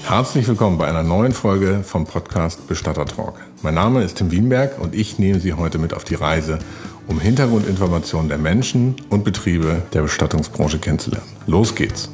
Herzlich willkommen bei einer neuen Folge vom Podcast Bestatter Talk. Mein Name ist Tim Wienberg und ich nehme Sie heute mit auf die Reise, um Hintergrundinformationen der Menschen und Betriebe der Bestattungsbranche kennenzulernen. Los geht's!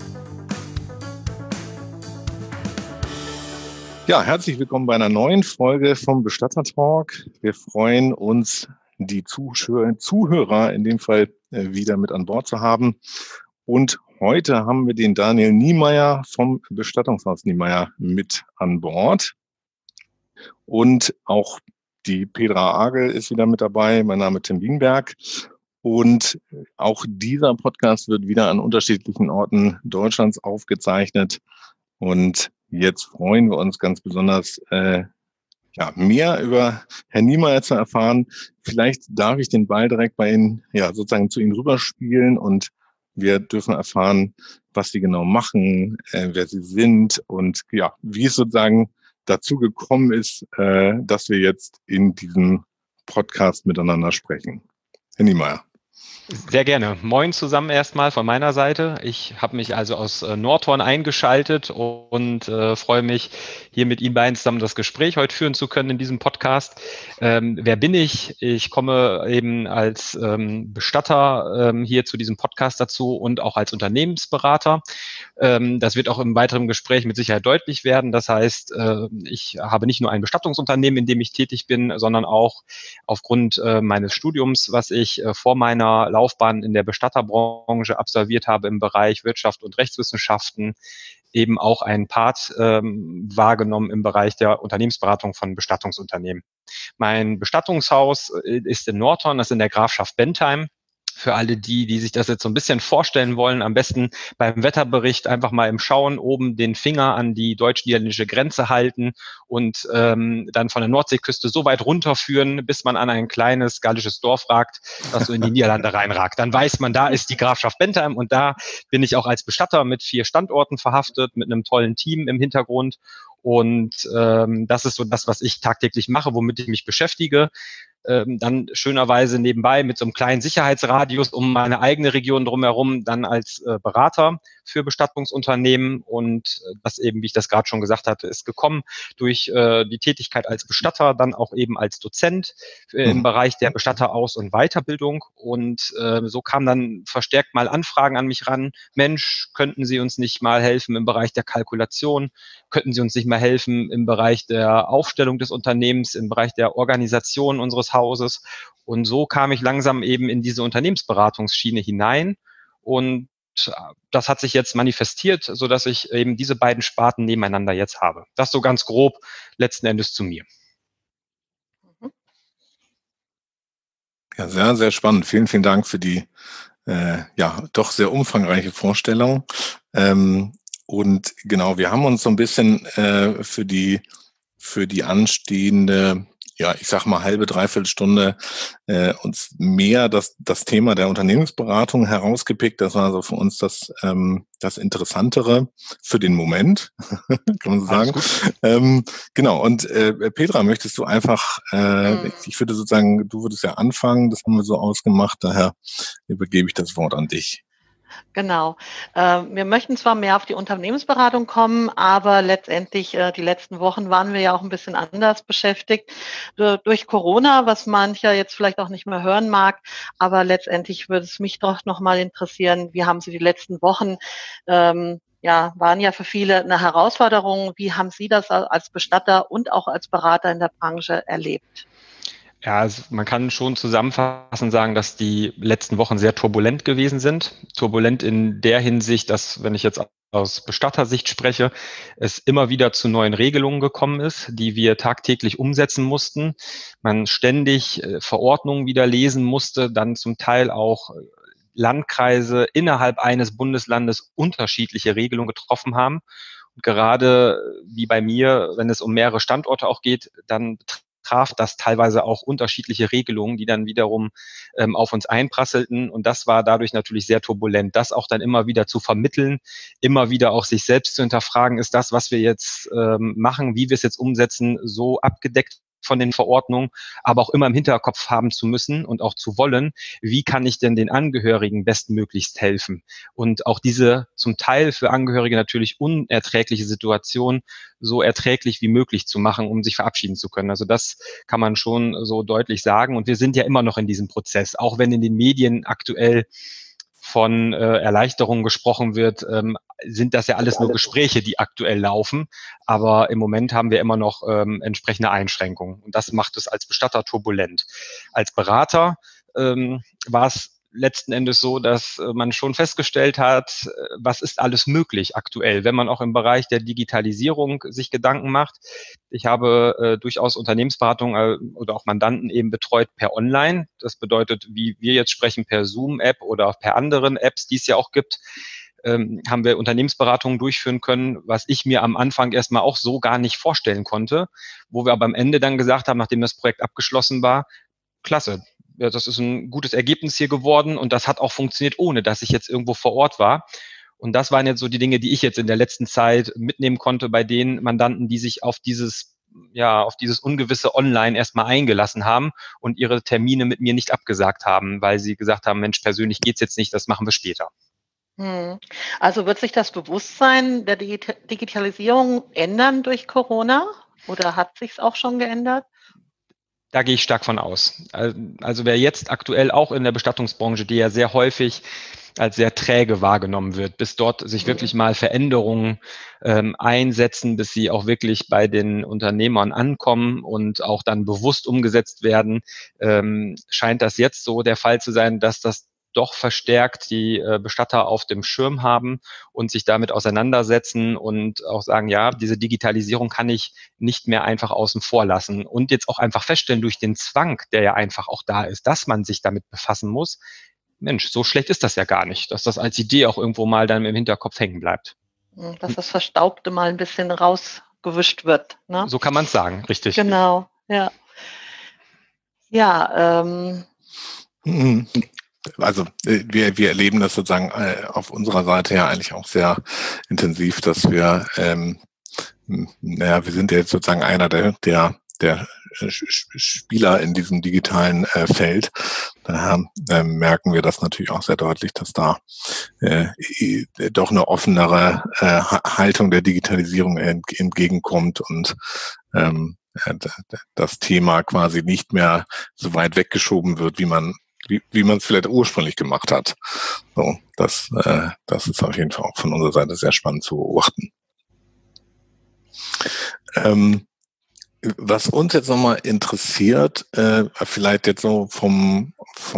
Ja, herzlich willkommen bei einer neuen Folge vom Bestatter Talk. Wir freuen uns, die Zuhörer in dem Fall wieder mit an Bord zu haben. Und heute haben wir den Daniel Niemeyer vom Bestattungshaus Niemeyer mit an Bord. Und auch die Petra Agel ist wieder mit dabei. Mein Name ist Tim Wienberg. Und auch dieser Podcast wird wieder an unterschiedlichen Orten Deutschlands aufgezeichnet. Und jetzt freuen wir uns ganz besonders, mehr über Herrn Niemeyer zu erfahren. Vielleicht darf ich den Ball direkt bei Ihnen, sozusagen zu Ihnen rüberspielen und wir dürfen erfahren, was Sie genau machen, wer Sie sind und wie es sozusagen dazu gekommen ist, dass wir jetzt in diesem Podcast miteinander sprechen. Herr Niemeyer. Sehr gerne. Moin zusammen erstmal von meiner Seite. Ich habe mich also aus Nordhorn eingeschaltet und freue mich, hier mit Ihnen beiden zusammen das Gespräch heute führen zu können in diesem Podcast. Wer bin ich? Ich komme eben als Bestatter hier zu diesem Podcast dazu und auch als Unternehmensberater. Das wird auch im weiteren Gespräch mit Sicherheit deutlich werden. Das heißt, ich habe nicht nur ein Bestattungsunternehmen, in dem ich tätig bin, sondern auch aufgrund meines Studiums, was ich vor meiner Laufbahn in der Bestatterbranche absolviert habe im Bereich Wirtschaft und Rechtswissenschaften, eben auch einen Part wahrgenommen im Bereich der Unternehmensberatung von Bestattungsunternehmen. Mein Bestattungshaus ist in Nordhorn, das ist in der Grafschaft Bentheim. Für alle die sich das jetzt so ein bisschen vorstellen wollen, am besten beim Wetterbericht einfach mal im Schauen oben den Finger an die deutsch-niederländische Grenze halten und dann von der Nordseeküste so weit runterführen, bis man an ein kleines gallisches Dorf ragt, das so in die Niederlande reinragt. Dann weiß man, da ist die Grafschaft Bentheim und da bin ich auch als Bestatter mit 4 Standorten verhaftet, mit einem tollen Team im Hintergrund. Und das ist so das, was ich tagtäglich mache, womit ich mich beschäftige. Dann schönerweise nebenbei mit so einem kleinen Sicherheitsradius um meine eigene Region drumherum, dann als Berater für Bestattungsunternehmen. Und das eben, wie ich das gerade schon gesagt hatte, ist gekommen durch die Tätigkeit als Bestatter, dann auch eben als Dozent im Bereich der Bestatteraus- und Weiterbildung. Und so kamen dann verstärkt mal Anfragen an mich ran. Mensch, könnten Sie uns nicht mal helfen im Bereich der Kalkulation? Könnten Sie uns nicht mal helfen im Bereich der Aufstellung des Unternehmens, im Bereich der Organisation unseres Hauses? Und so kam ich langsam eben in diese Unternehmensberatungsschiene hinein und das hat sich jetzt manifestiert, so dass ich eben diese beiden Sparten nebeneinander jetzt habe. Das so ganz grob letzten Endes zu mir. Ja, sehr, sehr spannend. Vielen, vielen Dank für die doch sehr umfangreiche Vorstellung. Und genau, wir haben uns so ein bisschen für die anstehende, ich sag mal halbe, dreiviertel Stunde uns mehr das Thema der Unternehmensberatung herausgepickt. Das war also für uns das Interessantere für den Moment, kann man so sagen. Genau, und Petra, möchtest du einfach, ich würde sozusagen, du würdest ja anfangen, das haben wir so ausgemacht, daher übergebe ich das Wort an dich. Genau. Wir möchten zwar mehr auf die Unternehmensberatung kommen, aber letztendlich die letzten Wochen waren wir ja auch ein bisschen anders beschäftigt durch Corona, was mancher jetzt vielleicht auch nicht mehr hören mag. Aber letztendlich würde es mich doch noch mal interessieren, wie haben Sie die letzten Wochen, waren ja für viele eine Herausforderung. Wie haben Sie das als Bestatter und auch als Berater in der Branche erlebt? Ja, also man kann schon zusammenfassend sagen, dass die letzten Wochen sehr turbulent gewesen sind. Turbulent in der Hinsicht, dass, wenn ich jetzt aus Bestattersicht spreche, es immer wieder zu neuen Regelungen gekommen ist, die wir tagtäglich umsetzen mussten. Man ständig Verordnungen wieder lesen musste, dann zum Teil auch Landkreise innerhalb eines Bundeslandes unterschiedliche Regelungen getroffen haben. Und gerade wie bei mir, wenn es um mehrere Standorte auch geht, dann traf das teilweise auch unterschiedliche Regelungen, die dann wiederum auf uns einprasselten. Und das war dadurch natürlich sehr turbulent. Das auch dann immer wieder zu vermitteln, immer wieder auch sich selbst zu hinterfragen, ist das, was wir jetzt machen, wie wir es jetzt umsetzen, so abgedeckt von den Verordnungen, aber auch immer im Hinterkopf haben zu müssen und auch zu wollen, wie kann ich denn den Angehörigen bestmöglichst helfen? Und auch diese zum Teil für Angehörige natürlich unerträgliche Situation so erträglich wie möglich zu machen, um sich verabschieden zu können. Also das kann man schon so deutlich sagen. Und wir sind ja immer noch in diesem Prozess, auch wenn in den Medien aktuell von Erleichterungen gesprochen wird, sind das ja alles nur Gespräche, die aktuell laufen. Aber im Moment haben wir immer noch entsprechende Einschränkungen. Und das macht es als Bestatter turbulent. Als Berater war es letzten Endes so, dass man schon festgestellt hat, was ist alles möglich aktuell, wenn man auch im Bereich der Digitalisierung sich Gedanken macht. Ich habe durchaus Unternehmensberatungen oder auch Mandanten eben betreut per Online. Das bedeutet, wie wir jetzt sprechen, per Zoom-App oder per anderen Apps, die es ja auch gibt, haben wir Unternehmensberatungen durchführen können, was ich mir am Anfang erstmal auch so gar nicht vorstellen konnte, wo wir aber am Ende dann gesagt haben, nachdem das Projekt abgeschlossen war, klasse, ja, das ist ein gutes Ergebnis hier geworden und das hat auch funktioniert, ohne dass ich jetzt irgendwo vor Ort war. Und das waren jetzt so die Dinge, die ich jetzt in der letzten Zeit mitnehmen konnte bei den Mandanten, die sich auf dieses ungewisse Online erstmal eingelassen haben und ihre Termine mit mir nicht abgesagt haben, weil sie gesagt haben, Mensch, persönlich geht's jetzt nicht, das machen wir später. Also wird sich das Bewusstsein der Digitalisierung ändern durch Corona oder hat sich's auch schon geändert? Da gehe ich stark von aus. Also wer jetzt aktuell auch in der Bestattungsbranche, die ja sehr häufig als sehr träge wahrgenommen wird, bis dort sich wirklich mal Veränderungen einsetzen, bis sie auch wirklich bei den Unternehmern ankommen und auch dann bewusst umgesetzt werden, scheint das jetzt so der Fall zu sein, dass das doch verstärkt die Bestatter auf dem Schirm haben und sich damit auseinandersetzen und auch sagen, ja, diese Digitalisierung kann ich nicht mehr einfach außen vor lassen und jetzt auch einfach feststellen durch den Zwang, der ja einfach auch da ist, dass man sich damit befassen muss. Mensch, so schlecht ist das ja gar nicht, dass das als Idee auch irgendwo mal dann im Hinterkopf hängen bleibt. Dass das Verstaubte mal ein bisschen rausgewischt wird, ne? So kann man es sagen, richtig. Genau, ja. Ja, Also wir erleben das sozusagen auf unserer Seite ja eigentlich auch sehr intensiv, dass wir, wir sind ja jetzt sozusagen einer der Spieler in diesem digitalen Feld. Daher merken wir das natürlich auch sehr deutlich, dass da doch eine offenere Haltung der Digitalisierung entgegenkommt und das Thema quasi nicht mehr so weit weggeschoben wird, wie man es vielleicht ursprünglich gemacht hat. So, das ist auf jeden Fall auch von unserer Seite sehr spannend zu beobachten. Was uns jetzt nochmal interessiert, vielleicht jetzt so von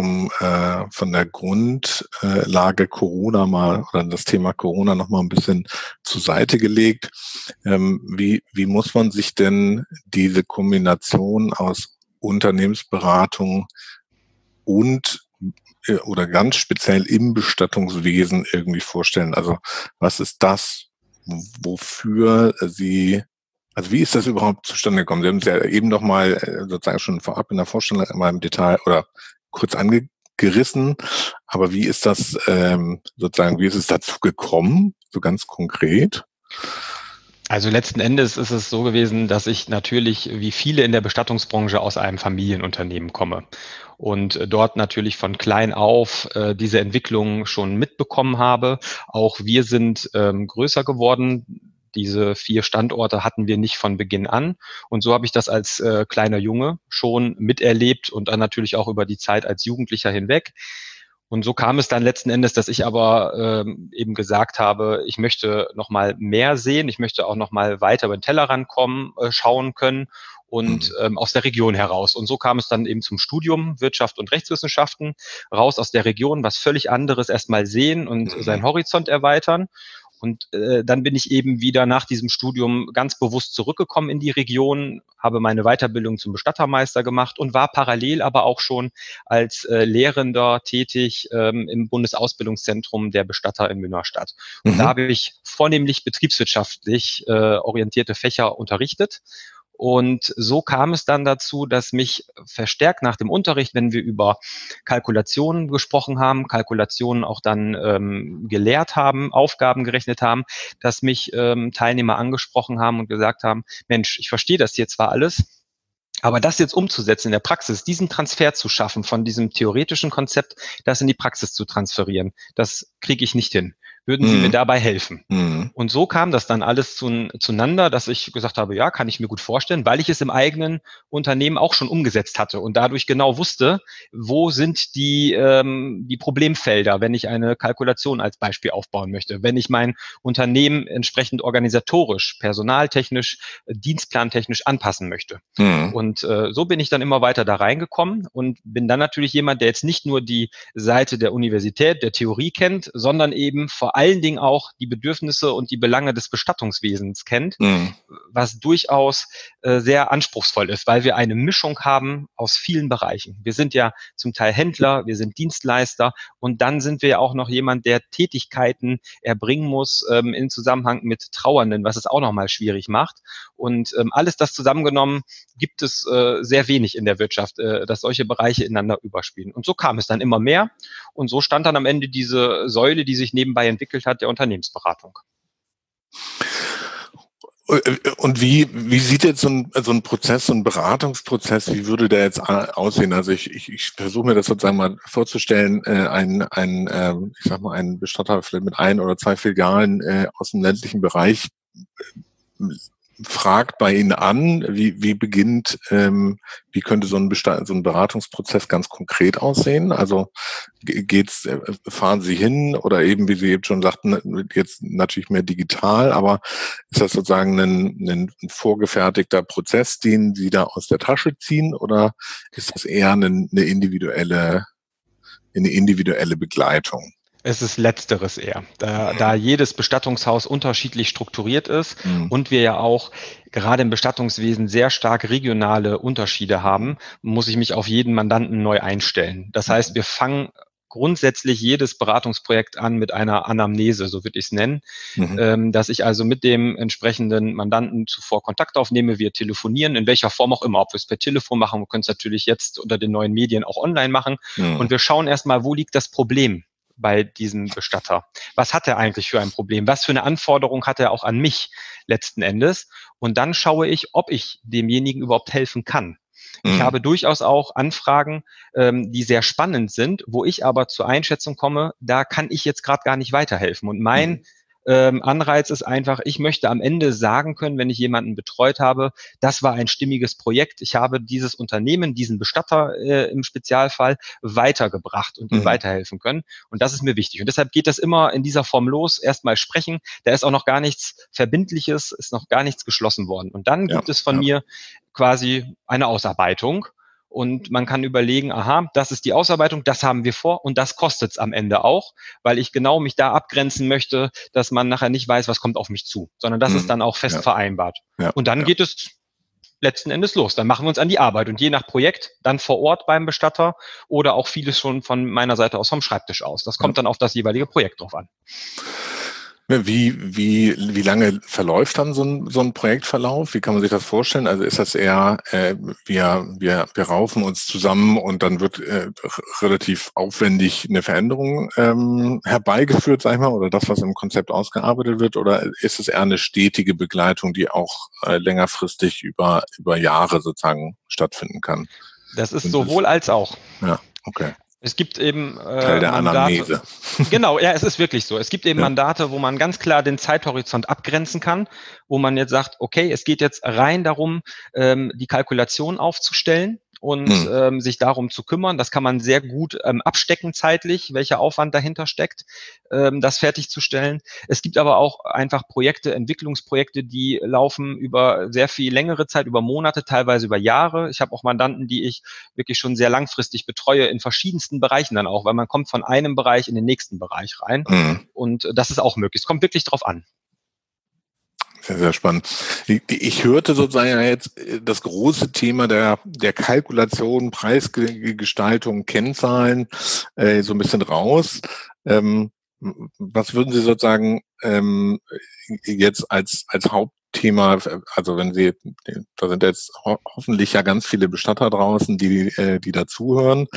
der Grundlage Corona mal oder das Thema Corona nochmal ein bisschen zur Seite gelegt. Wie muss man sich denn diese Kombination aus Unternehmensberatung und oder ganz speziell im Bestattungswesen irgendwie vorstellen? Also was ist das, wofür Sie, also wie ist das überhaupt zustande gekommen? Sie haben es ja eben noch mal sozusagen schon vorab in der Vorstellung mal im Detail oder kurz angerissen, aber wie ist das sozusagen, wie ist es dazu gekommen, so ganz konkret? Also letzten Endes ist es so gewesen, dass ich natürlich wie viele in der Bestattungsbranche aus einem Familienunternehmen komme und dort natürlich von klein auf diese Entwicklung schon mitbekommen habe. Auch wir sind größer geworden. Diese 4 Standorte hatten wir nicht von Beginn an. Und so habe ich das als kleiner Junge schon miterlebt und dann natürlich auch über die Zeit als Jugendlicher hinweg. Und so kam es dann letzten Endes, dass ich aber eben gesagt habe, ich möchte noch mal mehr sehen, ich möchte auch noch mal weiter über den Tellerrand kommen, schauen können und aus der Region heraus. Und so kam es dann eben zum Studium Wirtschaft und Rechtswissenschaften, raus aus der Region, was völlig anderes erstmal sehen und seinen Horizont erweitern. Und dann bin ich eben wieder nach diesem Studium ganz bewusst zurückgekommen in die Region, habe meine Weiterbildung zum Bestattermeister gemacht und war parallel aber auch schon als Lehrender tätig im Bundesausbildungszentrum der Bestatter in Münnerstadt. Und da habe ich vornehmlich betriebswirtschaftlich orientierte Fächer unterrichtet. Und so kam es dann dazu, dass mich verstärkt nach dem Unterricht, wenn wir über Kalkulationen gesprochen haben, Kalkulationen auch dann gelehrt haben, Aufgaben gerechnet haben, dass mich Teilnehmer angesprochen haben und gesagt haben, Mensch, ich verstehe das hier zwar alles, Aber das jetzt umzusetzen in der Praxis, diesen Transfer zu schaffen, von diesem theoretischen Konzept, das in die Praxis zu transferieren, das kriege ich nicht hin. Würden Sie mir dabei helfen? Und so kam das dann alles zueinander, dass ich gesagt habe, ja, kann ich mir gut vorstellen, weil ich es im eigenen Unternehmen auch schon umgesetzt hatte und dadurch genau wusste, wo sind die Problemfelder, wenn ich eine Kalkulation als Beispiel aufbauen möchte, wenn ich mein Unternehmen entsprechend organisatorisch, personaltechnisch, dienstplantechnisch anpassen möchte. Und so bin ich dann immer weiter da reingekommen und bin dann natürlich jemand, der jetzt nicht nur die Seite der Universität, der Theorie kennt, sondern eben vor allen Dingen auch die Bedürfnisse und die Belange des Bestattungswesens kennt, was durchaus sehr anspruchsvoll ist, weil wir eine Mischung haben aus vielen Bereichen. Wir sind ja zum Teil Händler, wir sind Dienstleister und dann sind wir ja auch noch jemand, der Tätigkeiten erbringen muss in Zusammenhang mit Trauernden, was es auch nochmal schwierig macht. Und alles das zusammengenommen gibt es sehr wenig in der Wirtschaft, dass solche Bereiche ineinander überspielen. Und so kam es dann immer mehr und so stand dann am Ende diese Säule, die sich nebenbei entwickelt hat, der Unternehmensberatung. Und wie sieht jetzt so ein Prozess, so ein Beratungsprozess, wie würde der jetzt aussehen? Also ich versuche mir das sozusagen mal vorzustellen, ich sag mal, ein Bestatter vielleicht mit 1 oder 2 Filialen aus dem ländlichen Bereich fragt bei Ihnen an, wie könnte so ein Beratungsprozess ganz konkret aussehen? Also fahren Sie hin oder eben, wie Sie eben schon sagten, jetzt natürlich mehr digital, aber ist das sozusagen ein vorgefertigter Prozess, den Sie da aus der Tasche ziehen, oder ist das eher eine individuelle Begleitung? Es ist Letzteres eher, da jedes Bestattungshaus unterschiedlich strukturiert ist und wir ja auch gerade im Bestattungswesen sehr stark regionale Unterschiede haben, muss ich mich auf jeden Mandanten neu einstellen. Das heißt, wir fangen grundsätzlich jedes Beratungsprojekt an mit einer Anamnese, so würde ich es nennen, dass ich also mit dem entsprechenden Mandanten zuvor Kontakt aufnehme, wir telefonieren, in welcher Form auch immer, ob wir es per Telefon machen, wir können es natürlich jetzt unter den neuen Medien auch online machen und wir schauen erstmal, wo liegt das Problem bei diesem Bestatter. Was hat er eigentlich für ein Problem? Was für eine Anforderung hat er auch an mich letzten Endes? Und dann schaue ich, ob ich demjenigen überhaupt helfen kann. Ich habe durchaus auch Anfragen, die sehr spannend sind, wo ich aber zur Einschätzung komme, da kann ich jetzt gerade gar nicht weiterhelfen. Und mein Anreiz ist einfach, ich möchte am Ende sagen können, wenn ich jemanden betreut habe, das war ein stimmiges Projekt. Ich habe dieses Unternehmen, diesen Bestatter im Spezialfall weitergebracht und ihm weiterhelfen können. Und das ist mir wichtig. Und deshalb geht das immer in dieser Form los. Erstmal sprechen. Da ist auch noch gar nichts Verbindliches, ist noch gar nichts geschlossen worden. Und dann gibt es von mir quasi eine Ausarbeitung. Und man kann überlegen, aha, das ist die Ausarbeitung, das haben wir vor und das kostet es am Ende auch, weil ich genau mich da abgrenzen möchte, dass man nachher nicht weiß, was kommt auf mich zu, sondern das ist dann auch fest vereinbart. Und dann geht es letzten Endes los. Dann machen wir uns an die Arbeit und je nach Projekt dann vor Ort beim Bestatter oder auch vieles schon von meiner Seite aus vom Schreibtisch aus. Das kommt dann auf das jeweilige Projekt drauf an. Wie lange verläuft dann so ein Projektverlauf? Wie kann man sich das vorstellen? Also ist das eher, wir raufen uns zusammen und dann wird relativ aufwendig eine Veränderung herbeigeführt, sag ich mal, oder das, was im Konzept ausgearbeitet wird, oder ist es eher eine stetige Begleitung, die auch längerfristig über Jahre sozusagen stattfinden kann? Das ist sowohl als auch. Ja, okay. Es gibt eben Teil der Anamnese. Genau, ja, es ist wirklich so. Es gibt eben Mandate, wo man ganz klar den Zeithorizont abgrenzen kann, wo man jetzt sagt, okay, es geht jetzt rein darum, die Kalkulation aufzustellen und sich darum zu kümmern. Das kann man sehr gut abstecken zeitlich, welcher Aufwand dahinter steckt, das fertigzustellen. Es gibt aber auch einfach Projekte, Entwicklungsprojekte, die laufen über sehr viel längere Zeit, über Monate, teilweise über Jahre. Ich habe auch Mandanten, die ich wirklich schon sehr langfristig betreue, in verschiedensten Bereichen dann auch, weil man kommt von einem Bereich in den nächsten Bereich rein. Und das ist auch möglich. Es kommt wirklich drauf an. Sehr, sehr spannend. Ich hörte sozusagen jetzt das große Thema der Kalkulation, Preisgestaltung, Kennzahlen so ein bisschen raus. Was würden Sie sozusagen jetzt als Thema, also wenn Sie, da sind jetzt hoffentlich ja ganz viele Bestatter draußen, die dazuhören.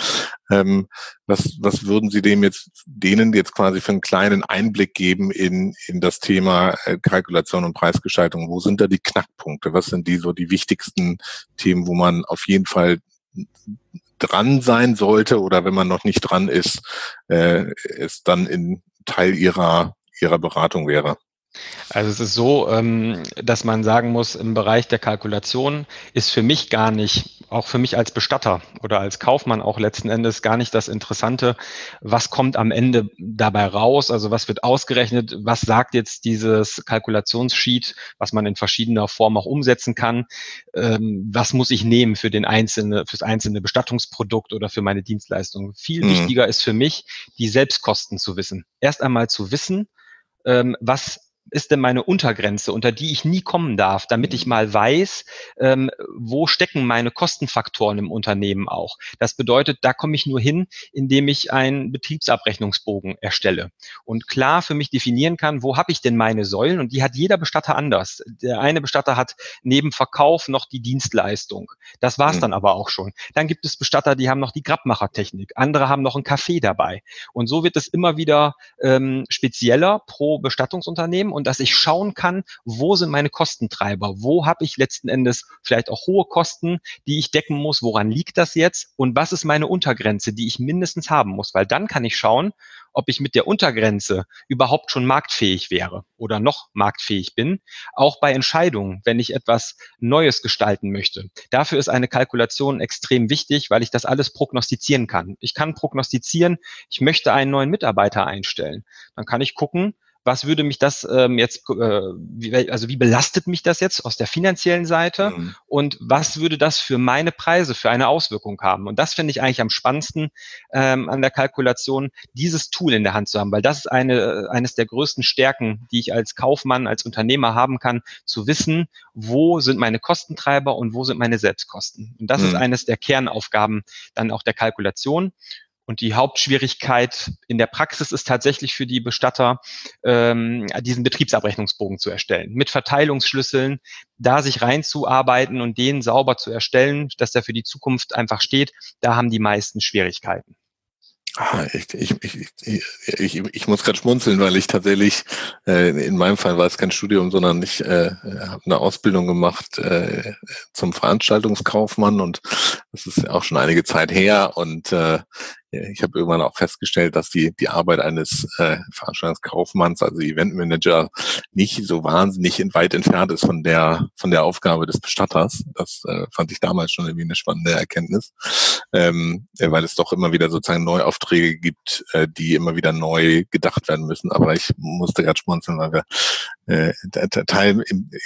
Was würden Sie denen jetzt quasi für einen kleinen Einblick geben in das Thema Kalkulation und Preisgestaltung? Wo sind da die Knackpunkte? Was sind die wichtigsten Themen, wo man auf jeden Fall dran sein sollte oder wenn man noch nicht dran ist, es dann in Teil ihrer Beratung wäre? Also es ist so, dass man sagen muss, im Bereich der Kalkulation ist für mich gar nicht, auch für mich als Bestatter oder als Kaufmann auch letzten Endes gar nicht das Interessante, was kommt am Ende dabei raus, also was wird ausgerechnet, was sagt jetzt dieses Kalkulationssheet, was man in verschiedener Form auch umsetzen kann, was muss ich nehmen fürs einzelne Bestattungsprodukt oder für meine Dienstleistung. Viel wichtiger ist für mich, die Selbstkosten zu wissen. Erst einmal zu wissen, was ist denn meine Untergrenze, unter die ich nie kommen darf, damit ich mal weiß, wo stecken meine Kostenfaktoren im Unternehmen auch. Das bedeutet, da komme ich nur hin, indem ich einen Betriebsabrechnungsbogen erstelle und klar für mich definieren kann, wo habe ich denn meine Säulen, und die hat jeder Bestatter anders. Der eine Bestatter hat neben Verkauf noch die Dienstleistung. Das war's dann aber auch schon. Dann gibt es Bestatter, die haben noch die Grabmachertechnik. Andere haben noch einen Kaffee dabei. Und so wird es immer wieder spezieller pro Bestattungsunternehmen, und dass ich schauen kann, wo sind meine Kostentreiber, wo habe ich letzten Endes vielleicht auch hohe Kosten, die ich decken muss, woran liegt das jetzt und was ist meine Untergrenze, die ich mindestens haben muss, weil dann kann ich schauen, ob ich mit der Untergrenze überhaupt schon marktfähig wäre oder noch marktfähig bin, auch bei Entscheidungen, wenn ich etwas Neues gestalten möchte. Dafür ist eine Kalkulation extrem wichtig, weil ich das alles prognostizieren kann. Ich kann prognostizieren, ich möchte einen neuen Mitarbeiter einstellen. Dann kann ich gucken, was würde mich das wie belastet mich das jetzt aus der finanziellen Seite und was würde das für meine Preise für eine Auswirkung haben? Und das finde ich eigentlich am spannendsten an der Kalkulation, dieses Tool in der Hand zu haben, weil das ist eines der größten Stärken, die ich als Kaufmann, als Unternehmer haben kann, zu wissen, wo sind meine Kostentreiber und wo sind meine Selbstkosten. Und das ist eines der Kernaufgaben dann auch der Kalkulation. Und die Hauptschwierigkeit in der Praxis ist tatsächlich für die Bestatter, diesen Betriebsabrechnungsbogen zu erstellen. Mit Verteilungsschlüsseln, da sich reinzuarbeiten und den sauber zu erstellen, dass der für die Zukunft einfach steht, da haben die meisten Schwierigkeiten. Ich muss gerade schmunzeln, weil ich tatsächlich, in meinem Fall war es kein Studium, sondern ich habe eine Ausbildung gemacht zum Veranstaltungskaufmann, und das ist auch schon einige Zeit her, und ich habe irgendwann auch festgestellt, dass die Arbeit eines Veranstaltungskaufmanns, also Eventmanager, nicht so wahnsinnig weit entfernt ist von der Aufgabe des Bestatters. Das fand ich damals schon irgendwie eine spannende Erkenntnis, weil es doch immer wieder sozusagen Neuaufträge gibt, die immer wieder neu gedacht werden müssen. Aber ich musste gerade schmunzeln, weil wir Teil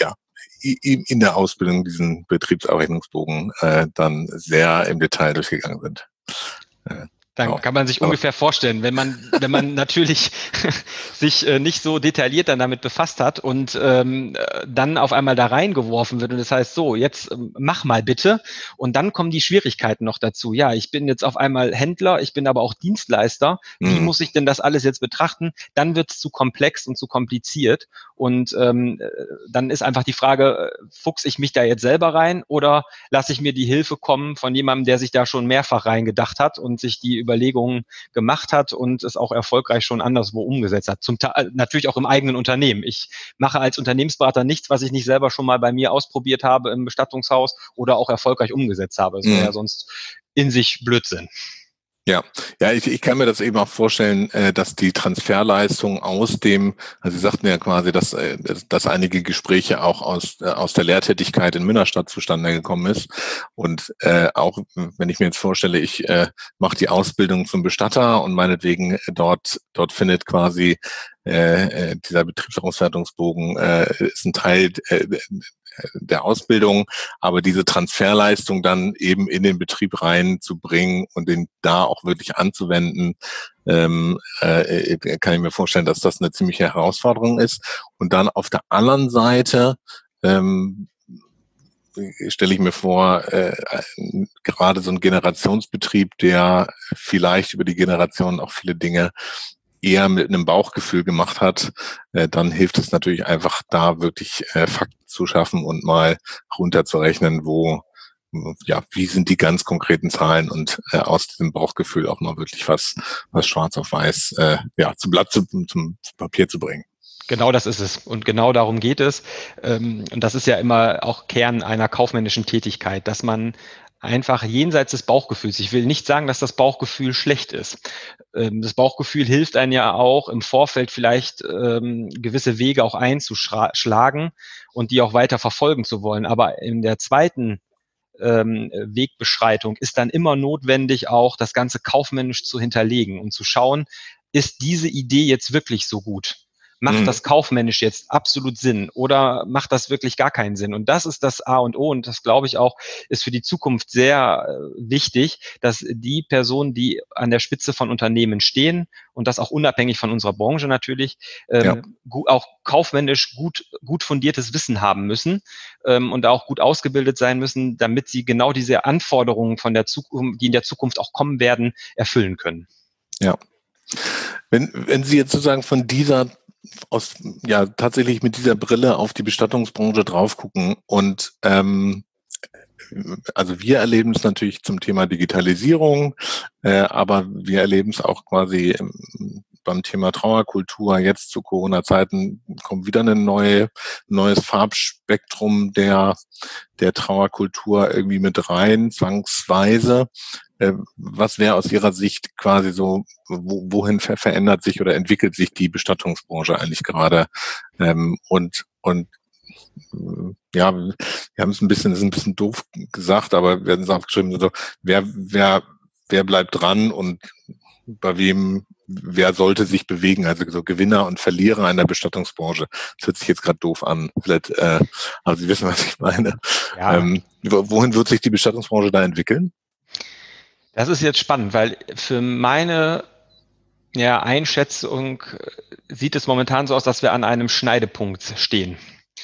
in der Ausbildung diesen Betriebsabrechnungsbogen dann sehr im Detail durchgegangen sind. Dann kann man sich ungefähr vorstellen, wenn man natürlich sich nicht so detailliert dann damit befasst hat und dann auf einmal da reingeworfen wird und das heißt so, jetzt mach mal bitte, und dann kommen die Schwierigkeiten noch dazu. Ja, ich bin jetzt auf einmal Händler, ich bin aber auch Dienstleister. Wie muss ich denn das alles jetzt betrachten? Dann wird es zu komplex und zu kompliziert, und dann ist einfach die Frage, fuchse ich mich da jetzt selber rein oder lasse ich mir die Hilfe kommen von jemandem, der sich da schon mehrfach reingedacht hat und sich die Überlegungen gemacht hat und es auch erfolgreich schon anderswo umgesetzt hat. Zum Teil natürlich auch im eigenen Unternehmen. Ich mache als Unternehmensberater nichts, was ich nicht selber schon mal bei mir ausprobiert habe im Bestattungshaus oder auch erfolgreich umgesetzt habe. Das wäre ja sonst in sich Blödsinn. Ja, ich kann mir das eben auch vorstellen, dass die Transferleistung aus dem, also Sie sagten ja quasi, dass einige Gespräche auch aus der Lehrtätigkeit in Münnerstadt zustande gekommen ist. Und auch wenn ich mir jetzt vorstelle, ich mache die Ausbildung zum Bestatter und meinetwegen dort findet quasi dieser Betriebsauswertungsbogen ist ein Teil der Ausbildung, aber diese Transferleistung dann eben in den Betrieb reinzubringen und den da auch wirklich anzuwenden, kann ich mir vorstellen, dass das eine ziemliche Herausforderung ist. Und dann auf der anderen Seite stelle ich mir vor, gerade so ein Generationsbetrieb, der vielleicht über die Generation auch viele Dinge eher mit einem Bauchgefühl gemacht hat, dann hilft es natürlich einfach, da wirklich Fakten zu schaffen und mal runterzurechnen, wie sind die ganz konkreten Zahlen und aus diesem Bauchgefühl auch mal wirklich was schwarz auf weiß zum Papier zu bringen. Genau das ist es. Und genau darum geht es. Und das ist ja immer auch Kern einer kaufmännischen Tätigkeit, dass man einfach jenseits des Bauchgefühls, ich will nicht sagen, dass das Bauchgefühl schlecht ist. Das Bauchgefühl hilft einem ja auch im Vorfeld vielleicht gewisse Wege auch einzuschlagen und die auch weiter verfolgen zu wollen. Aber in der zweiten Wegbeschreitung ist dann immer notwendig, auch das Ganze kaufmännisch zu hinterlegen und zu schauen, ist diese Idee jetzt wirklich so gut? Macht das kaufmännisch jetzt absolut Sinn oder macht das wirklich gar keinen Sinn? Und das ist das A und O und das, glaube ich, auch ist für die Zukunft sehr wichtig, dass die Personen, die an der Spitze von Unternehmen stehen und das auch unabhängig von unserer Branche natürlich, auch kaufmännisch gut fundiertes Wissen haben müssen und auch gut ausgebildet sein müssen, damit sie genau diese Anforderungen von der Zukunft, die in der Zukunft auch kommen werden, erfüllen können. Ja. Wenn Sie jetzt sozusagen tatsächlich mit dieser Brille auf die Bestattungsbranche drauf gucken und also wir erleben es natürlich zum Thema Digitalisierung, aber wir erleben es auch quasi beim Thema Trauerkultur. Jetzt zu Corona-Zeiten kommt wieder ein neues Farbspektrum der Trauerkultur irgendwie mit rein, zwangsweise. Was wäre aus Ihrer Sicht quasi so, wohin verändert sich oder entwickelt sich die Bestattungsbranche eigentlich gerade? Wir haben es ist ein bisschen doof gesagt, aber wir haben es aufgeschrieben, so, wer bleibt dran und bei wem, wer sollte sich bewegen, also so Gewinner und Verlierer einer Bestattungsbranche. Das hört sich jetzt gerade doof an, vielleicht, aber Sie wissen, was ich meine. Ja. Wohin wird sich die Bestattungsbranche da entwickeln? Das ist jetzt spannend, weil für meine Einschätzung sieht es momentan so aus, dass wir an einem Schneidepunkt stehen.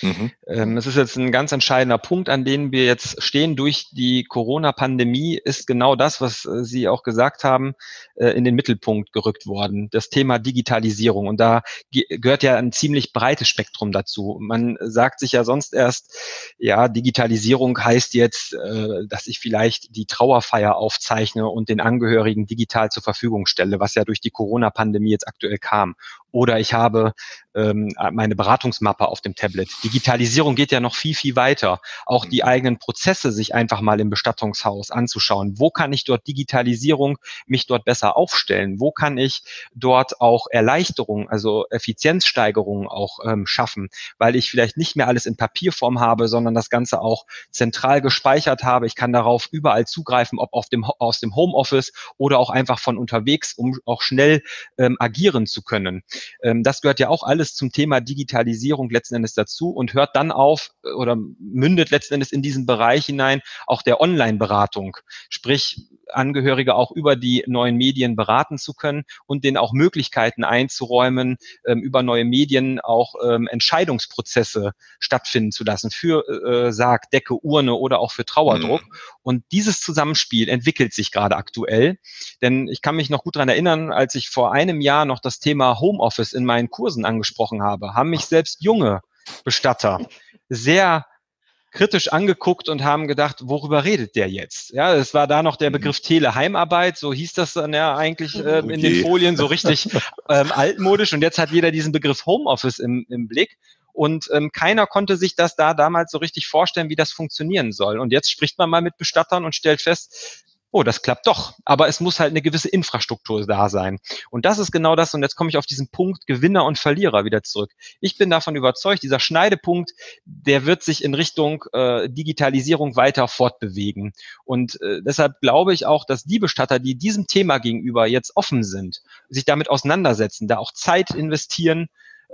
Es ist jetzt ein ganz entscheidender Punkt, an dem wir jetzt stehen. Durch die Corona-Pandemie ist genau das, was Sie auch gesagt haben, in den Mittelpunkt gerückt worden. Das Thema Digitalisierung. Und da gehört ja ein ziemlich breites Spektrum dazu. Man sagt sich ja sonst erst, Digitalisierung heißt jetzt, dass ich vielleicht die Trauerfeier aufzeichne und den Angehörigen digital zur Verfügung stelle, was ja durch die Corona-Pandemie jetzt aktuell kam. Oder ich habe meine Beratungsmappe auf dem Tablet. Digitalisierung geht ja noch viel, viel weiter. Auch die eigenen Prozesse sich einfach mal im Bestattungshaus anzuschauen. Wo kann ich dort Digitalisierung mich dort besser aufstellen? Wo kann ich dort auch Erleichterungen, also Effizienzsteigerungen auch schaffen? Weil ich vielleicht nicht mehr alles in Papierform habe, sondern das Ganze auch zentral gespeichert habe. Ich kann darauf überall zugreifen, ob aus dem Homeoffice oder auch einfach von unterwegs, um auch schnell agieren zu können. Das gehört ja auch alles zum Thema Digitalisierung letzten Endes dazu und hört dann auf oder mündet letzten Endes in diesen Bereich hinein auch der Online-Beratung, sprich Angehörige auch über die neuen Medien beraten zu können und denen auch Möglichkeiten einzuräumen, über neue Medien auch Entscheidungsprozesse stattfinden zu lassen für Sarg, Decke, Urne oder auch für Trauerdruck. Und dieses Zusammenspiel entwickelt sich gerade aktuell, denn ich kann mich noch gut daran erinnern, als ich vor einem Jahr noch das Thema Homeoffice in meinen Kursen angesprochen habe, haben mich selbst junge Bestatter sehr kritisch angeguckt und haben gedacht, worüber redet der jetzt? Ja, es war da noch der Begriff Teleheimarbeit, so hieß das dann ja eigentlich in den Folien, so richtig altmodisch. Und jetzt hat jeder diesen Begriff Homeoffice im Blick. Und keiner konnte sich das da damals so richtig vorstellen, wie das funktionieren soll. Und jetzt spricht man mal mit Bestattern und stellt fest, oh, das klappt doch. Aber es muss halt eine gewisse Infrastruktur da sein. Und das ist genau das. Und jetzt komme ich auf diesen Punkt Gewinner und Verlierer wieder zurück. Ich bin davon überzeugt, dieser Schneidepunkt, der wird sich in Richtung Digitalisierung weiter fortbewegen. Und deshalb glaube ich auch, dass die Bestatter, die diesem Thema gegenüber jetzt offen sind, sich damit auseinandersetzen, da auch Zeit investieren,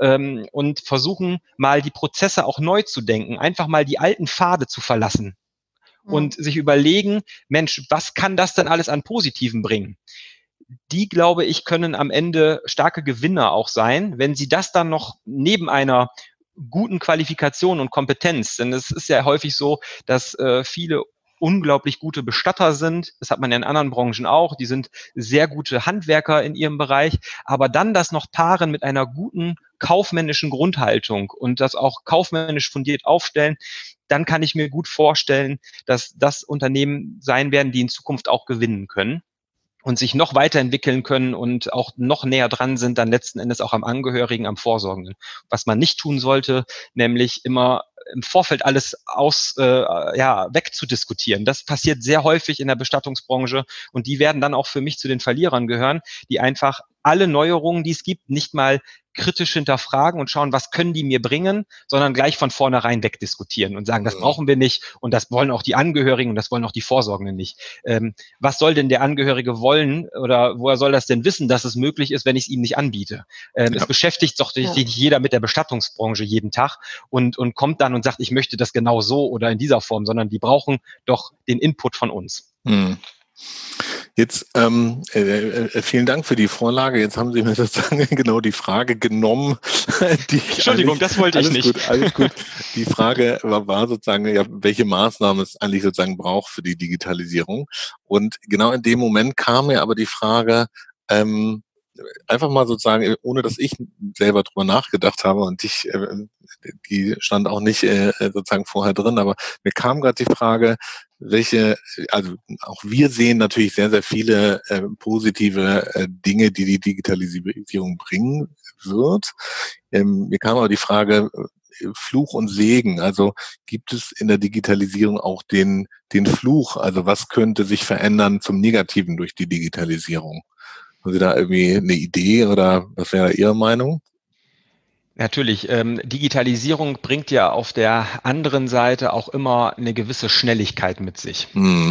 und versuchen mal die Prozesse auch neu zu denken, einfach mal die alten Pfade zu verlassen und sich überlegen, Mensch, was kann das denn alles an Positiven bringen? Die, glaube ich, können am Ende starke Gewinner auch sein, wenn sie das dann noch neben einer guten Qualifikation und Kompetenz, denn es ist ja häufig so, dass viele unglaublich gute Bestatter sind. Das hat man ja in anderen Branchen auch. Die sind sehr gute Handwerker in ihrem Bereich. Aber dann das noch paaren mit einer guten kaufmännischen Grundhaltung und das auch kaufmännisch fundiert aufstellen, dann kann ich mir gut vorstellen, dass das Unternehmen sein werden, die in Zukunft auch gewinnen können und sich noch weiterentwickeln können und auch noch näher dran sind, dann letzten Endes auch am Angehörigen, am Vorsorgenden. Was man nicht tun sollte, nämlich immer im Vorfeld alles wegzudiskutieren. Das passiert sehr häufig in der Bestattungsbranche und die werden dann auch für mich zu den Verlierern gehören, die einfach alle Neuerungen, die es gibt, nicht mal kritisch hinterfragen und schauen, was können die mir bringen, sondern gleich von vornherein wegdiskutieren und sagen, das brauchen wir nicht und das wollen auch die Angehörigen und das wollen auch die Vorsorgenden nicht. Was soll denn der Angehörige wollen oder woher soll das denn wissen, dass es möglich ist, wenn ich es ihm nicht anbiete? Es beschäftigt doch sich nicht jeder mit der Bestattungsbranche jeden Tag und kommt dann und sagt, ich möchte das genau so oder in dieser Form, sondern die brauchen doch den Input von uns. Jetzt vielen Dank für die Vorlage. Jetzt haben Sie mir sozusagen genau die Frage genommen, die ich Entschuldigung, das wollte ich nicht. Alles gut. Die Frage war sozusagen, ja, welche Maßnahmen es eigentlich sozusagen braucht für die Digitalisierung. Und genau in dem Moment kam mir aber die Frage, einfach mal sozusagen, ohne dass ich selber drüber nachgedacht habe und die stand auch nicht sozusagen vorher drin, aber mir kam gerade die Frage, also auch wir sehen natürlich sehr, sehr viele positive Dinge, die die Digitalisierung bringen wird. Mir kam aber die Frage, Fluch und Segen, also gibt es in der Digitalisierung auch den Fluch, also was könnte sich verändern zum Negativen durch die Digitalisierung? Haben Sie da irgendwie eine Idee oder was wäre Ihre Meinung? Natürlich, Digitalisierung bringt ja auf der anderen Seite auch immer eine gewisse Schnelligkeit mit sich.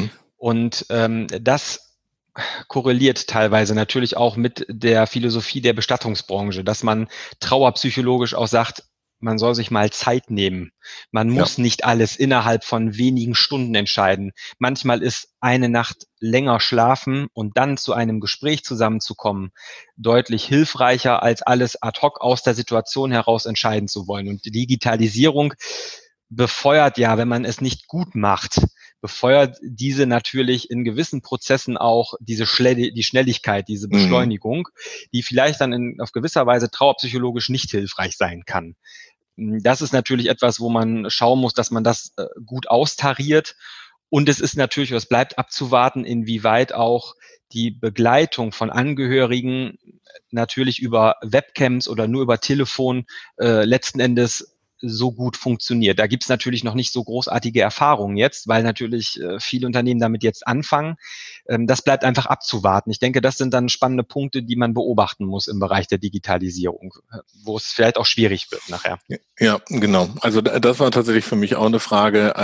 Und das korreliert teilweise natürlich auch mit der Philosophie der Bestattungsbranche, dass man trauerpsychologisch auch sagt, man soll sich mal Zeit nehmen. Man muss nicht alles innerhalb von wenigen Stunden entscheiden. Manchmal ist eine Nacht länger schlafen und dann zu einem Gespräch zusammenzukommen deutlich hilfreicher, als alles ad hoc aus der Situation heraus entscheiden zu wollen. Und die Digitalisierung befeuert ja, wenn man es nicht gut macht, befeuert diese natürlich in gewissen Prozessen auch die Schnelligkeit, diese Beschleunigung, die vielleicht dann auf gewisser Weise trauerpsychologisch nicht hilfreich sein kann. Das ist natürlich etwas, wo man schauen muss, dass man das gut austariert. Und es ist natürlich, es bleibt abzuwarten, inwieweit auch die Begleitung von Angehörigen natürlich über Webcams oder nur über Telefon letzten Endes so gut funktioniert. Da gibt es natürlich noch nicht so großartige Erfahrungen jetzt, weil natürlich viele Unternehmen damit jetzt anfangen. Das bleibt einfach abzuwarten. Ich denke, das sind dann spannende Punkte, die man beobachten muss im Bereich der Digitalisierung, wo es vielleicht auch schwierig wird nachher. Ja, genau. Also das war tatsächlich für mich auch eine Frage.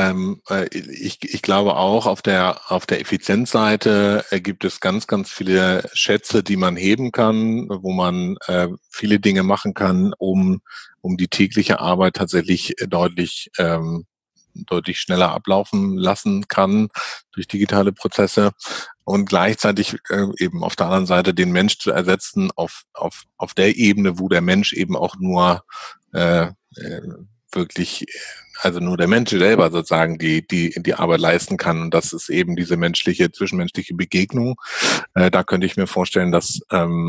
Ich glaube auch, auf der Effizienzseite gibt es ganz, ganz viele Schätze, die man heben kann, wo man viele Dinge machen kann, um die tägliche Arbeit tatsächlich deutlich schneller ablaufen lassen kann durch digitale Prozesse und gleichzeitig eben auf der anderen Seite den Mensch zu ersetzen auf der Ebene, wo der Mensch eben auch nur wirklich, also nur der Mensch selber sozusagen die Arbeit leisten kann. Und das ist eben diese zwischenmenschliche Begegnung. Da könnte ich mir vorstellen, dass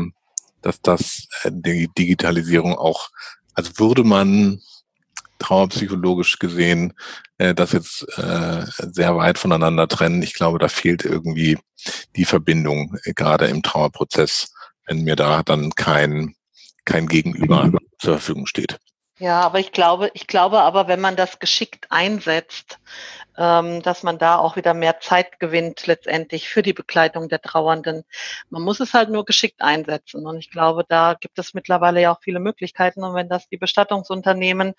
das die Digitalisierung auch, also würde man trauerpsychologisch gesehen das jetzt sehr weit voneinander trennen. Ich glaube, da fehlt irgendwie die Verbindung, gerade im Trauerprozess, wenn mir da dann kein Gegenüber zur Verfügung steht. Ja, aber ich glaube aber, wenn man das geschickt einsetzt, dass man da auch wieder mehr Zeit gewinnt letztendlich für die Begleitung der Trauernden. Man muss es halt nur geschickt einsetzen. Und ich glaube, da gibt es mittlerweile ja auch viele Möglichkeiten. Und wenn das die Bestattungsunternehmen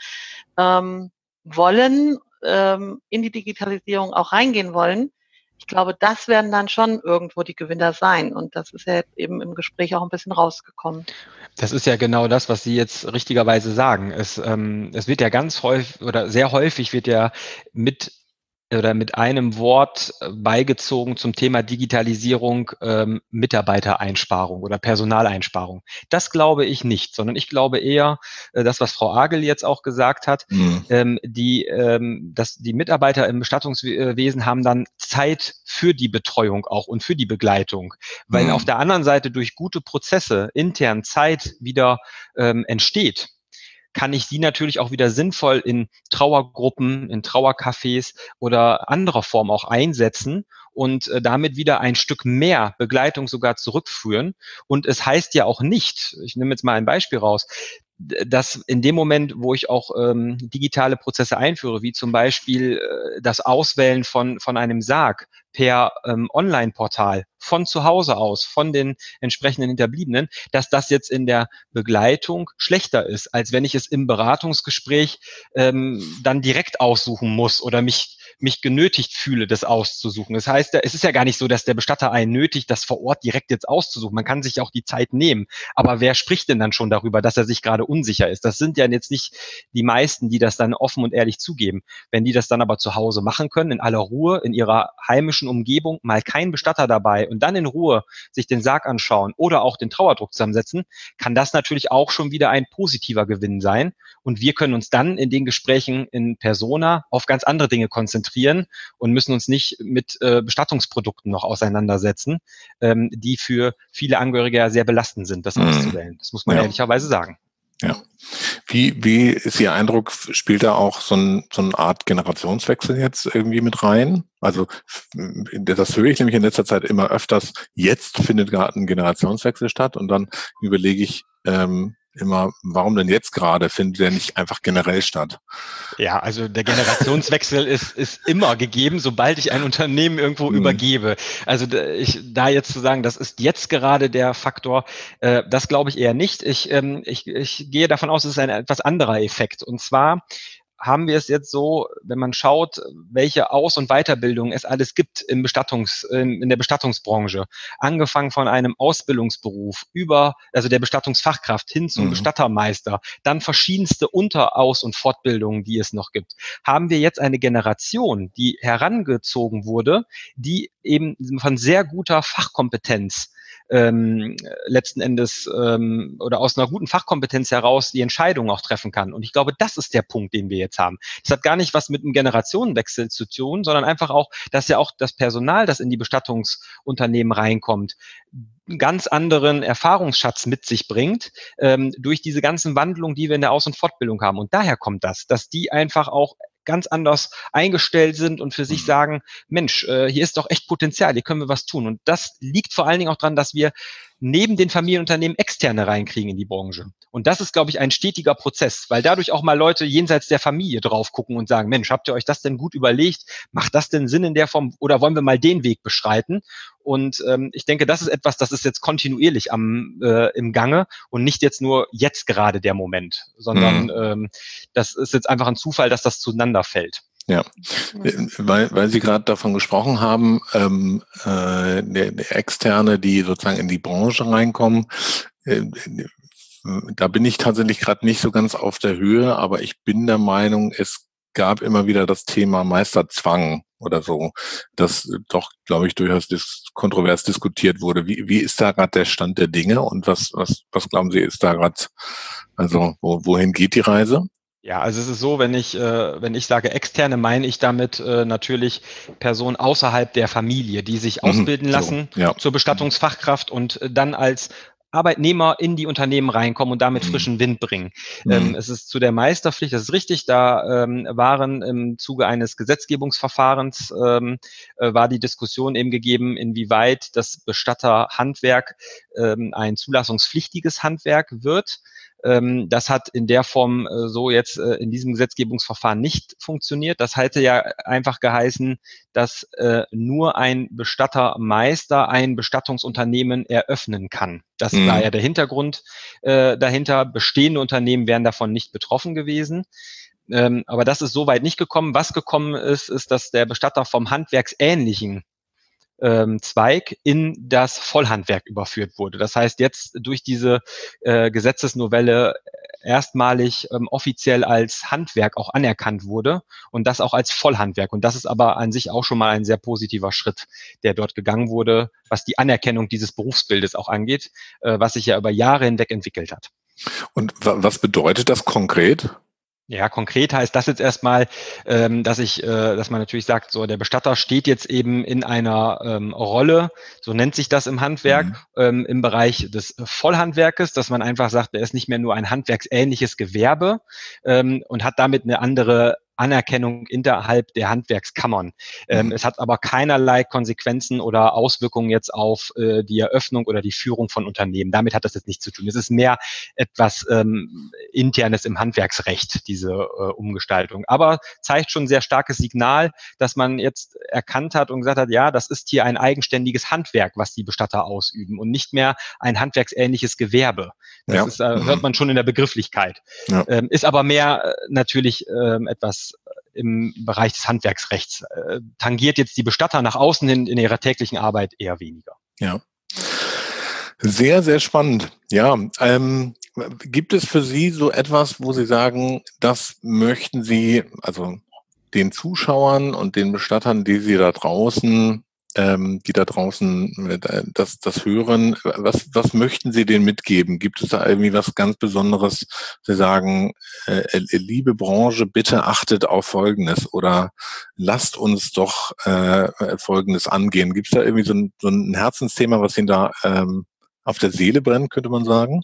wollen, in die Digitalisierung auch reingehen wollen, ich glaube, das werden dann schon irgendwo die Gewinner sein. Und das ist ja jetzt eben im Gespräch auch ein bisschen rausgekommen. Das ist ja genau das, was Sie jetzt richtigerweise sagen. Es wird ja ganz häufig oder sehr häufig wird ja mit oder mit einem Wort beigezogen zum Thema Digitalisierung, Mitarbeitereinsparung oder Personaleinsparung. Das glaube ich nicht, sondern ich glaube eher, das, was Frau Agel jetzt auch gesagt hat, dass die Mitarbeiter im Bestattungswesen haben dann Zeit für die Betreuung auch und für die Begleitung, weil auf der anderen Seite durch gute Prozesse intern Zeit wieder entsteht, kann ich die natürlich auch wieder sinnvoll in Trauergruppen, in Trauercafés oder anderer Form auch einsetzen und damit wieder ein Stück mehr Begleitung sogar zurückführen. Und es heißt ja auch nicht, ich nehme jetzt mal ein Beispiel raus, dass in dem Moment, wo ich auch digitale Prozesse einführe, wie zum Beispiel das Auswählen von einem Sarg per Online-Portal von zu Hause aus, von den entsprechenden Hinterbliebenen, dass das jetzt in der Begleitung schlechter ist, als wenn ich es im Beratungsgespräch dann direkt aussuchen muss oder mich genötigt fühle, das auszusuchen. Das heißt, es ist ja gar nicht so, dass der Bestatter einen nötigt, das vor Ort direkt jetzt auszusuchen. Man kann sich auch die Zeit nehmen. Aber wer spricht denn dann schon darüber, dass er sich gerade unsicher ist? Das sind ja jetzt nicht die meisten, die das dann offen und ehrlich zugeben. Wenn die das dann aber zu Hause machen können, in aller Ruhe, in ihrer heimischen Umgebung, mal kein Bestatter dabei und dann in Ruhe sich den Sarg anschauen oder auch den Trauerdruck zusammensetzen, kann das natürlich auch schon wieder ein positiver Gewinn sein. Und wir können uns dann in den Gesprächen in Persona auf ganz andere Dinge konzentrieren und müssen uns nicht mit Bestattungsprodukten noch auseinandersetzen, die für viele Angehörige ja sehr belastend sind, das auszuwählen. Das muss man ehrlicherweise sagen. Ja. Wie ist Ihr Eindruck, spielt da auch so eine Art Generationswechsel jetzt irgendwie mit rein? Also das höre ich nämlich in letzter Zeit immer öfters. Jetzt findet gerade ein Generationswechsel statt und dann überlege ich immer, warum denn jetzt gerade? Findet der nicht einfach generell statt? Ja, also der Generationswechsel ist immer gegeben, sobald ich ein Unternehmen irgendwo übergebe. Also da jetzt zu sagen, das ist jetzt gerade der Faktor, das glaube ich eher nicht. Ich gehe davon aus, es ist ein etwas anderer Effekt. Und zwar haben wir es jetzt so, wenn man schaut, welche Aus- und Weiterbildung es alles gibt in der Bestattungsbranche, angefangen von einem Ausbildungsberuf also der Bestattungsfachkraft hin zum Bestattermeister, dann verschiedenste Aus- und Fortbildungen, die es noch gibt, haben wir jetzt eine Generation, die herangezogen wurde, die eben von sehr guter Fachkompetenz letzten Endes oder aus einer guten Fachkompetenz heraus die Entscheidung auch treffen kann. Und ich glaube, das ist der Punkt, den wir jetzt haben. Das hat gar nicht was mit einem Generationenwechsel zu tun, sondern einfach auch, dass ja auch das Personal, das in die Bestattungsunternehmen reinkommt, einen ganz anderen Erfahrungsschatz mit sich bringt, durch diese ganzen Wandlungen, die wir in der Aus- und Fortbildung haben. Und daher kommt das, dass die einfach auch ganz anders eingestellt sind und für sich sagen, Mensch, hier ist doch echt Potenzial, hier können wir was tun. Und das liegt vor allen Dingen auch dran, dass wir neben den Familienunternehmen Externe reinkriegen in die Branche. Und das ist, glaube ich, ein stetiger Prozess, weil dadurch auch mal Leute jenseits der Familie drauf gucken und sagen, Mensch, habt ihr euch das denn gut überlegt? Macht das denn Sinn in der Form? Oder wollen wir mal den Weg beschreiten? Und ich denke, das ist etwas, das ist jetzt kontinuierlich im Gange und nicht jetzt nur jetzt gerade der Moment, sondern das ist jetzt einfach ein Zufall, dass das zueinander fällt. Ja, weil Sie gerade davon gesprochen haben, der Externe, die sozusagen in die Branche reinkommen, da bin ich tatsächlich gerade nicht so ganz auf der Höhe, aber ich bin der Meinung, es gab immer wieder das Thema Meisterzwang oder so, das doch, glaube ich, durchaus kontrovers diskutiert wurde. Wie ist da gerade der Stand der Dinge und was glauben Sie, ist da gerade, also wohin geht die Reise? Ja, also es ist so, wenn ich sage Externe, meine ich damit natürlich Personen außerhalb der Familie, die sich ausbilden lassen zur Bestattungsfachkraft und dann als Arbeitnehmer in die Unternehmen reinkommen und damit frischen Wind bringen. Es ist zu der Meisterpflicht, das ist richtig, da waren im Zuge eines Gesetzgebungsverfahrens war die Diskussion eben gegeben, inwieweit das Bestatterhandwerk ein zulassungspflichtiges Handwerk wird. Das hat in der Form so jetzt in diesem Gesetzgebungsverfahren nicht funktioniert. Das hätte ja einfach geheißen, dass nur ein Bestattermeister ein Bestattungsunternehmen eröffnen kann. Das war ja der Hintergrund dahinter. Bestehende Unternehmen wären davon nicht betroffen gewesen. Aber das ist soweit nicht gekommen. Was gekommen ist, ist, dass der Bestatter vom handwerksähnlichen Zweig in das Vollhandwerk überführt wurde. Das heißt, jetzt durch diese Gesetzesnovelle erstmalig offiziell als Handwerk auch anerkannt wurde und das auch als Vollhandwerk. Und das ist aber an sich auch schon mal ein sehr positiver Schritt, der dort gegangen wurde, was die Anerkennung dieses Berufsbildes auch angeht, was sich ja über Jahre hinweg entwickelt hat. Und was bedeutet das konkret? Ja, konkret heißt das jetzt erstmal, dass man natürlich sagt, so der Bestatter steht jetzt eben in einer Rolle, so nennt sich das im Handwerk, im Bereich des Vollhandwerkes, dass man einfach sagt, er ist nicht mehr nur ein handwerksähnliches Gewerbe und hat damit eine andere Anerkennung innerhalb der Handwerkskammern. Es hat aber keinerlei Konsequenzen oder Auswirkungen jetzt auf die Eröffnung oder die Führung von Unternehmen. Damit hat das jetzt nichts zu tun. Es ist mehr etwas Internes im Handwerksrecht, diese Umgestaltung. Aber zeigt schon ein sehr starkes Signal, dass man jetzt erkannt hat und gesagt hat, ja, das ist hier ein eigenständiges Handwerk, was die Bestatter ausüben und nicht mehr ein handwerksähnliches Gewerbe. Das ist, hört man schon in der Begrifflichkeit. Ja. Ist aber mehr natürlich etwas im Bereich des Handwerksrechts. Tangiert jetzt die Bestatter nach außen hin in ihrer täglichen Arbeit eher weniger. Ja. Sehr, sehr spannend. Ja, gibt es für Sie so etwas, wo Sie sagen, das möchten Sie, also den Zuschauern und den Bestattern, die da draußen das hören, was möchten Sie denen mitgeben? Gibt es da irgendwie was ganz Besonderes? Sie sagen, liebe Branche, bitte achtet auf Folgendes oder lasst uns doch Folgendes angehen. Gibt es da irgendwie so ein Herzensthema, was Ihnen da auf der Seele brennt, könnte man sagen?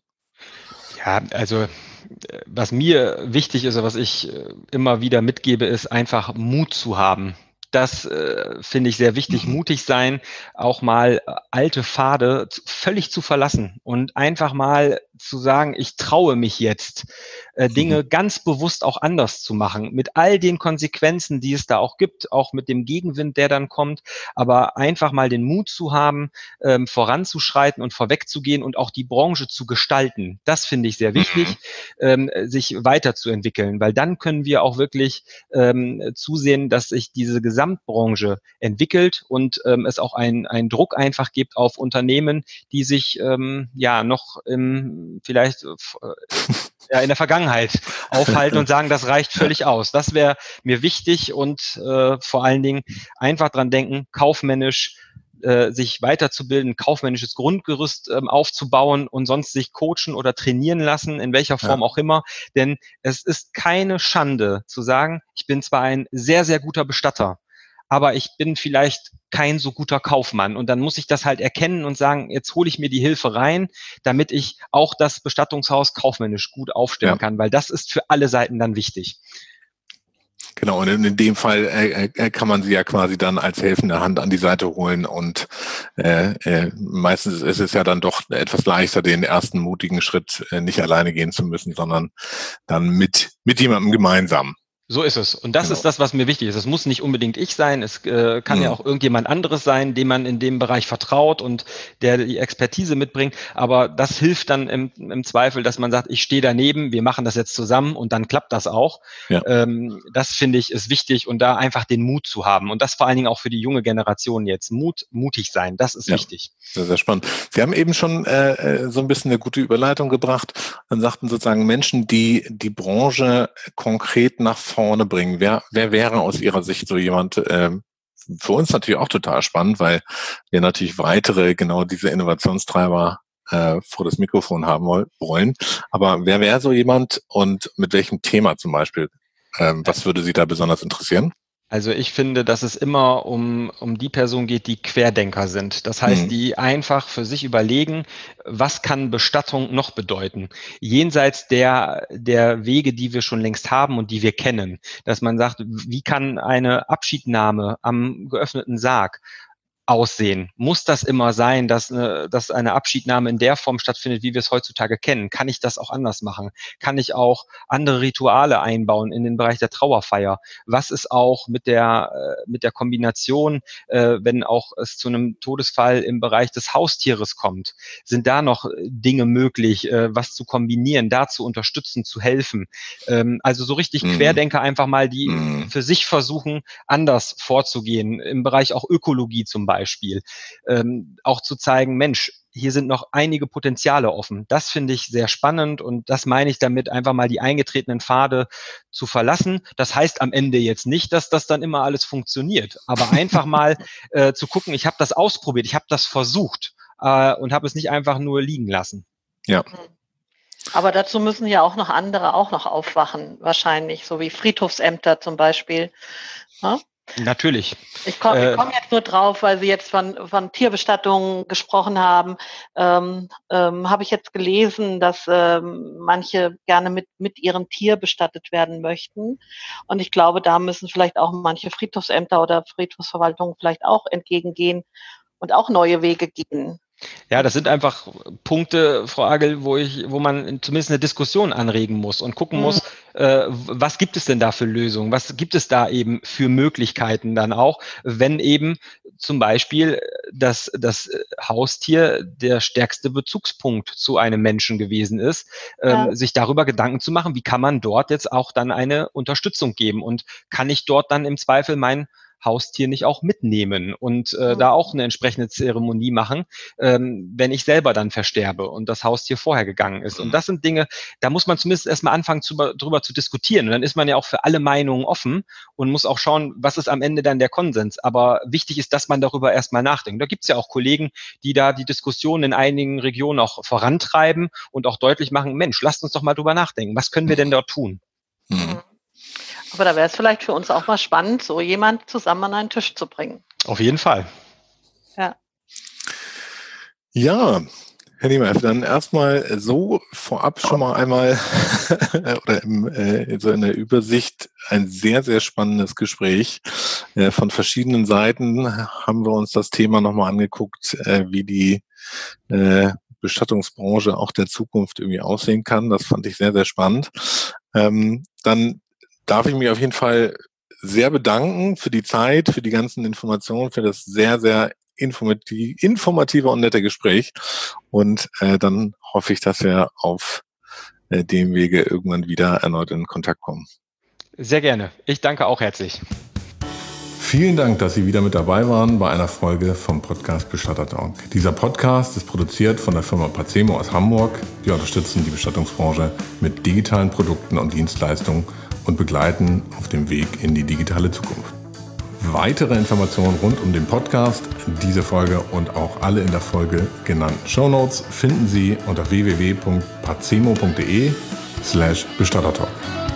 Ja, also was mir wichtig ist, oder was ich immer wieder mitgebe, ist einfach Mut zu haben. Das finde ich sehr wichtig, mutig sein, auch mal alte Pfade völlig zu verlassen und einfach mal zu sagen, ich traue mich jetzt, Dinge ganz bewusst auch anders zu machen, mit all den Konsequenzen, die es da auch gibt, auch mit dem Gegenwind, der dann kommt, aber einfach mal den Mut zu haben, voranzuschreiten und vorwegzugehen und auch die Branche zu gestalten. Das finde ich sehr wichtig, sich weiterzuentwickeln, weil dann können wir auch wirklich zusehen, dass sich diese Gesamtbranche entwickelt und es auch einen Druck einfach gibt auf Unternehmen, die sich noch vielleicht in der Vergangenheit aufhalten und sagen, das reicht völlig aus. Das wäre mir wichtig und vor allen Dingen einfach dran denken, kaufmännisch sich weiterzubilden, kaufmännisches Grundgerüst aufzubauen und sonst sich coachen oder trainieren lassen, in welcher Form auch immer. Denn es ist keine Schande zu sagen, ich bin zwar ein sehr, sehr guter Bestatter, aber ich bin vielleicht kein so guter Kaufmann. Und dann muss ich das halt erkennen und sagen, jetzt hole ich mir die Hilfe rein, damit ich auch das Bestattungshaus kaufmännisch gut aufstellen kann, weil das ist für alle Seiten dann wichtig. Genau, und in dem Fall kann man sie ja quasi dann als helfende Hand an die Seite holen und meistens ist es ja dann doch etwas leichter, den ersten mutigen Schritt nicht alleine gehen zu müssen, sondern dann mit jemandem gemeinsam. So ist es. Und das ist das, was mir wichtig ist. Es muss nicht unbedingt ich sein. Es kann ja auch irgendjemand anderes sein, dem man in dem Bereich vertraut und der die Expertise mitbringt. Aber das hilft dann im Zweifel, dass man sagt, ich stehe daneben, wir machen das jetzt zusammen und dann klappt das auch. Ja. Das finde ich ist wichtig und da einfach den Mut zu haben. Und das vor allen Dingen auch für die junge Generation jetzt. Mutig sein, das ist wichtig. Sehr, sehr spannend. Sie haben eben schon so ein bisschen eine gute Überleitung gebracht und sagten sozusagen Menschen, die die Branche konkret nach vorne bringen. Wer wäre aus Ihrer Sicht so jemand, für uns natürlich auch total spannend, weil wir natürlich weitere, genau diese Innovationstreiber vor das Mikrofon haben wollen. Aber wer wäre so jemand und mit welchem Thema zum Beispiel? Was würde Sie da besonders interessieren? Also ich finde, dass es immer um die Person geht, die Querdenker sind. Das heißt, die einfach für sich überlegen, was kann Bestattung noch bedeuten? Jenseits der Wege, die wir schon längst haben und die wir kennen. Dass man sagt, wie kann eine Abschiednahme am geöffneten Sarg aussehen? Muss das immer sein, dass eine Abschiednahme in der Form stattfindet, wie wir es heutzutage kennen? Kann ich das auch anders machen? Kann ich auch andere Rituale einbauen in den Bereich der Trauerfeier? Was ist auch mit der Kombination, wenn auch es zu einem Todesfall im Bereich des Haustieres kommt? Sind da noch Dinge möglich, was zu kombinieren, da zu unterstützen, zu helfen? Also so richtig Querdenker einfach mal, die für sich versuchen, anders vorzugehen, im Bereich auch Ökologie zum Beispiel. Auch zu zeigen, Mensch, hier sind noch einige Potenziale offen. Das finde ich sehr spannend und das meine ich damit, einfach mal die eingetretenen Pfade zu verlassen. Das heißt am Ende jetzt nicht, dass das dann immer alles funktioniert, aber einfach mal zu gucken, ich habe das ausprobiert, ich habe das versucht und habe es nicht einfach nur liegen lassen. Ja. Aber dazu müssen ja auch noch andere auch noch aufwachen, wahrscheinlich, so wie Friedhofsämter zum Beispiel. Ja? Natürlich. Ich komm jetzt nur drauf, weil Sie jetzt von Tierbestattungen gesprochen haben. Habe ich jetzt gelesen, dass manche gerne mit ihrem Tier bestattet werden möchten. Und ich glaube, da müssen vielleicht auch manche Friedhofsämter oder Friedhofsverwaltungen vielleicht auch entgegengehen und auch neue Wege gehen. Ja, das sind einfach Punkte, Frau Agel, wo man zumindest eine Diskussion anregen muss und gucken muss, was gibt es denn da für Lösungen? Was gibt es da eben für Möglichkeiten dann auch, wenn eben zum Beispiel das Haustier der stärkste Bezugspunkt zu einem Menschen gewesen ist, sich darüber Gedanken zu machen, wie kann man dort jetzt auch dann eine Unterstützung geben und kann ich dort dann im Zweifel mein Haustier nicht auch mitnehmen und da auch eine entsprechende Zeremonie machen, wenn ich selber dann versterbe und das Haustier vorher gegangen ist. Und das sind Dinge, da muss man zumindest erstmal anfangen, drüber zu diskutieren. Und dann ist man ja auch für alle Meinungen offen und muss auch schauen, was ist am Ende dann der Konsens. Aber wichtig ist, dass man darüber erstmal nachdenkt. Da gibt es ja auch Kollegen, die da die Diskussion in einigen Regionen auch vorantreiben und auch deutlich machen, Mensch, lasst uns doch mal drüber nachdenken. Was können wir denn dort tun? Aber da wäre es vielleicht für uns auch mal spannend, so jemand zusammen an einen Tisch zu bringen. Auf jeden Fall. Ja, Herr Niemeyer, dann erstmal so vorab schon mal einmal oder so in der Übersicht ein sehr, sehr spannendes Gespräch. Von verschiedenen Seiten haben wir uns das Thema nochmal angeguckt, wie die Bestattungsbranche auch der Zukunft irgendwie aussehen kann. Das fand ich sehr, sehr spannend. Dann darf ich mich auf jeden Fall sehr bedanken für die Zeit, für die ganzen Informationen, für das sehr, sehr informative und nette Gespräch. Und dann hoffe ich, dass wir auf dem Wege irgendwann wieder erneut in Kontakt kommen. Sehr gerne. Ich danke auch herzlich. Vielen Dank, dass Sie wieder mit dabei waren bei einer Folge vom Podcast Bestatter-Talk. Dieser Podcast ist produziert von der Firma Pacemo aus Hamburg. Wir unterstützen die Bestattungsbranche mit digitalen Produkten und Dienstleistungen und begleiten auf dem Weg in die digitale Zukunft. Weitere Informationen rund um den Podcast, diese Folge und auch alle in der Folge genannten Shownotes finden Sie unter www.pacemo.de/Bestattertalk.